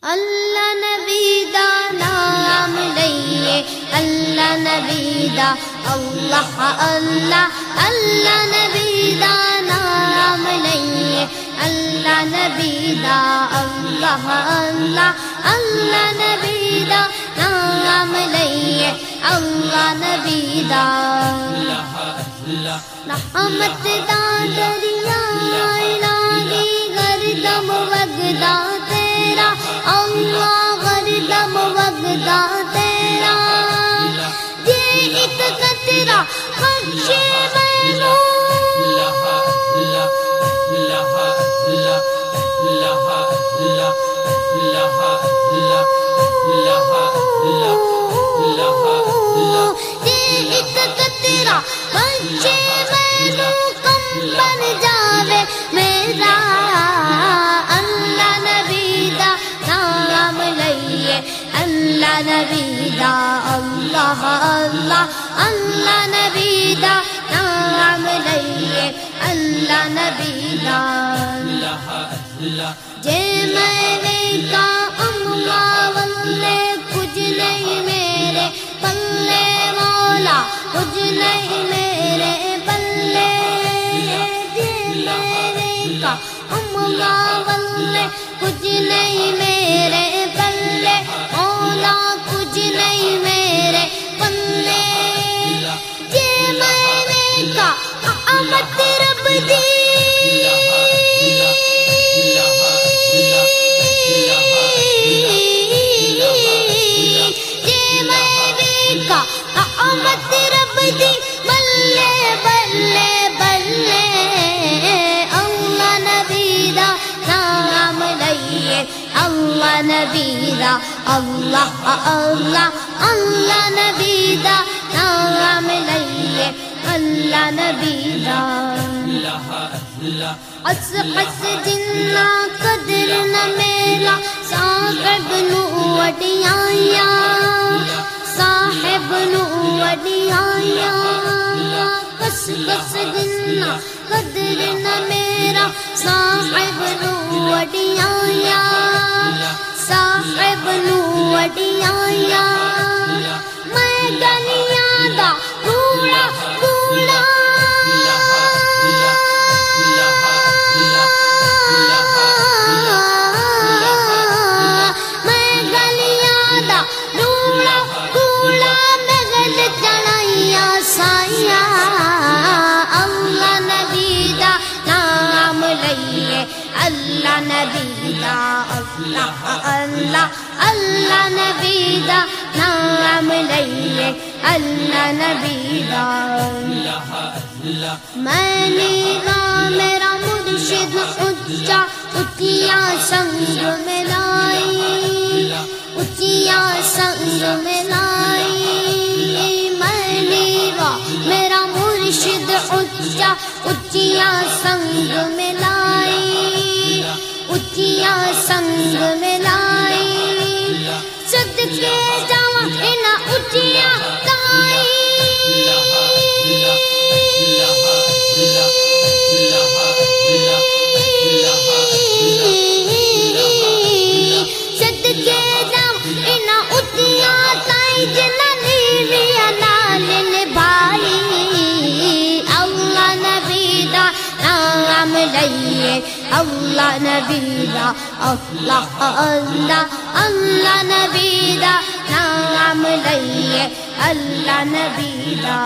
اللہ نبی دا نام لئیے، اللہ نبی دا اللہ اللہ، اللہ نبی دا نام لئیے، اللہ نبی دا اللہ اللہ، اللہ نبی دا نام لئیے، اللہ نبی دا رحمت دا دریا الہی گردم وگدا تیرا، اللہ گردم وگدا تیرا، یہ ایک قطرہ بخشے مینوں، یہ ایک قطرہ بخشے مینوں، کم بن جاوے میرا، اللہ نبی دا نام لئیے، اللہ نبی دا اللہ اللہ، اللہ نبی دا نام لئیے، اللہ نبی دا جے میں نے کہا اماں واللے کچھ نہیں میرے پلے، مولا کچھ نہیں میرے پلے، جے میں نے کہا اماں واللے کچھ نہیں میرے پلے، مولا کچھ نہیں میرے پلے، جے میں نے کہا امت رب دی، امت رب دی، بلے بلے بلے، اللہ نبی دا نام لئیے، اللہ نبی دا اللہ اللہ، اللہ نبی دا نام لئیے، اللہ نبی دا حس حس جنہ قدر نہ میرا، صاحب نو وڈیایا، صاحب نو وڈیایا، کس کس جنہ قدر نہ میرا، صاحب نو وڈیایا، صاحب نو وڈیایا، میں گلیاں دا کوڑا کوڑا، میں گلیاں دا کوڑا کوڑا، نگل چڑھائیاں سائیاں، اللہ نبی دا نام لئیے، اللہ نبی دا اللہ اللہ، اللہ نبی دا نام لئیے، اللہ نبی دا میں نے میرا مرشد اچا اچیا سنگ میں لائی، اچیا سنگ میں لائی، میں نے میرا مرشد اچا اچیا سنگ میں لائی، اچیا سنگ میں لائی، صدقے جاواں انہاں اچیا لائی، صدقے جاواں انہاں اچیا لائی، جنہاں نیویاں نال نبھائی، اللہ نبی دا نام لئیے، اللہ نبی دا اللہ اللہ، اللہ نبی دا نام لئیے، اللہ نبی دا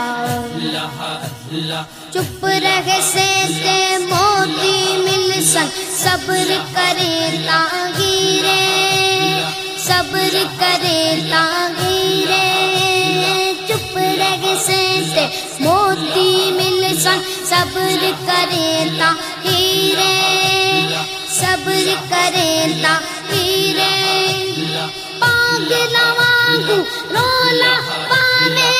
چپ رہے سے موتی مل سن، صبر کرے تاغیرے، صبر کرے تاغیرے، چپ رہے سے موتی مل سن، صبر کرے تاغیرے، صبر کرے تاغیرے، پاگلا وانگو رولا پاوے،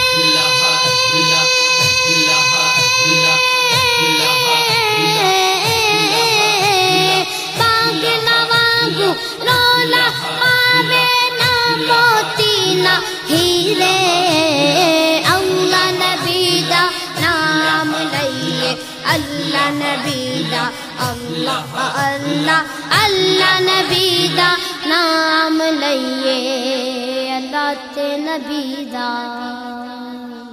پاگلا وانگو رولا پاوے، نہ موتی نہ ہیرے، اللہ نبی دا نام لئیے، اللہ نبی دا اللہ اللہ، اللہ نبی دا نام تے نبی دا